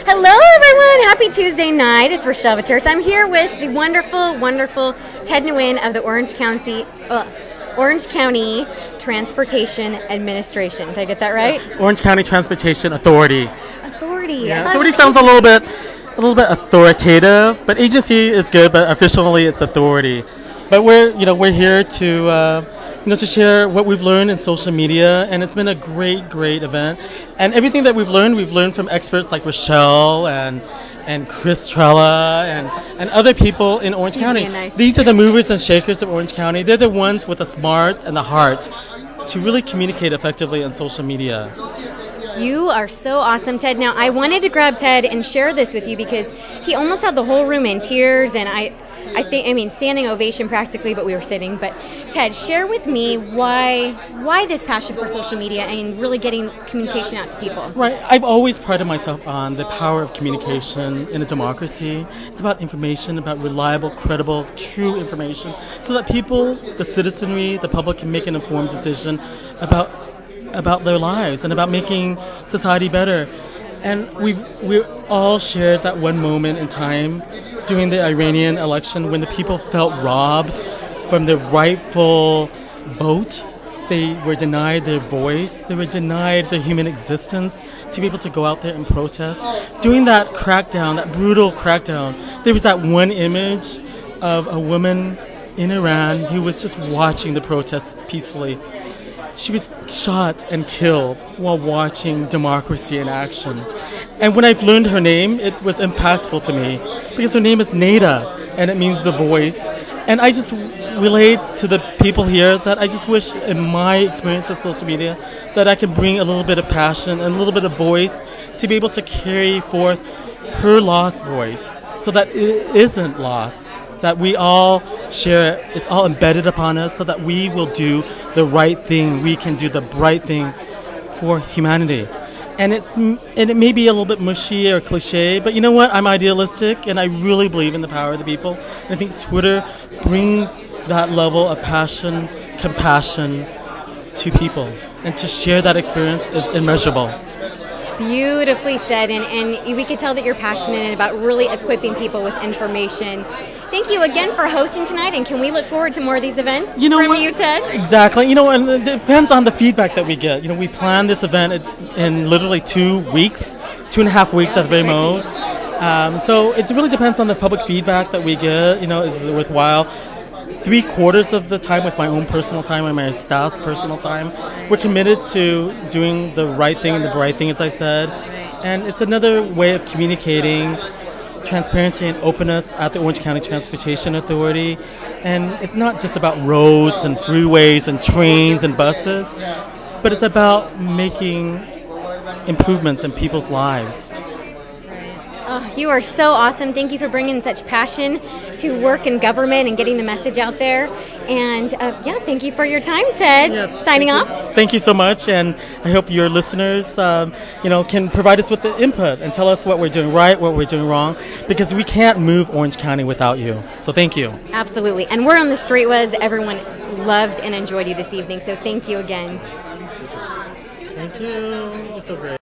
Hello, everyone. Happy Tuesday night. It's Rochelle Viterse. I'm here with the wonderful, wonderful Ted Nguyen of the Orange County Transportation Administration. Did I get that right? Orange County Transportation Authority. Authority. Yeah, authority sounds a little bit authoritative, but agency is good, but officially it's authority. But we're here to to share what we've learned in social media, and it's been a great event. And everything that we've learned from experts like Rochelle and Chris Trella and other people in Orange County. Nice. These are the movers and shakers of Orange County. They're the ones with the smarts and the heart to really communicate effectively on social media. You are so awesome, Ted. Now, I wanted to grab Ted and share this with you because he almost had the whole room in tears, and I mean, standing ovation practically, but we were sitting. But Ted, share with me why this passion for social media and really getting communication out to people. Right. I've always prided myself on the power of communication in a democracy. It's about information, about reliable, credible, true information, so that people, the citizenry, the public can make an informed decision about their lives and about making society better. And we all shared that one moment in time during the Iranian election when the people felt robbed from their rightful vote. They were denied their voice. They were denied their human existence to be able to go out there and protest. During that crackdown, that brutal crackdown, there was that one image of a woman in Iran who was just watching the protests peacefully. She was shot and killed while watching democracy in action. And when I've learned her name, it was impactful to me because her name is Neda, and it means the voice. And I just relate to the people here that I just wish in my experience with social media that I can bring a little bit of passion and a little bit of voice to be able to carry forth her lost voice so that it isn't lost. That we all share it. It's all embedded upon us so that we will do the right thing. We can do the right thing for humanity. And it may be a little bit mushy or cliche, but you know what? I'm idealistic, and I really believe in the power of the people. And I think Twitter brings that level of passion, compassion to people. And to share that experience is immeasurable. Beautifully said, and we could tell that you're passionate about really equipping people with information. Thank you again for hosting tonight, and can we look forward to more of these events from you, Ted? Exactly. And it depends on the feedback that we get. We plan this event in literally 2 weeks, 2.5 weeks at the very most. So it really depends on the public feedback that we get. Is it worthwhile? 3/4 of the time was my own personal time and my staff's personal time. We're committed to doing the right thing and the right thing, as I said. And it's another way of communicating transparency and openness at the Orange County Transportation Authority. And it's not just about roads and freeways and trains and buses, but it's about making improvements in people's lives. Oh, you are so awesome. Thank you for bringing such passion to work in government and getting the message out there. And thank you for your time, Ted. Yeah, Signing off. Thank you so much, and I hope your listeners, can provide us with the input and tell us what we're doing right, what we're doing wrong, because we can't move Orange County without you. So thank you. Absolutely. And we're on the Streetwise. Everyone loved and enjoyed you this evening, so thank you again. Thank you. You're so great.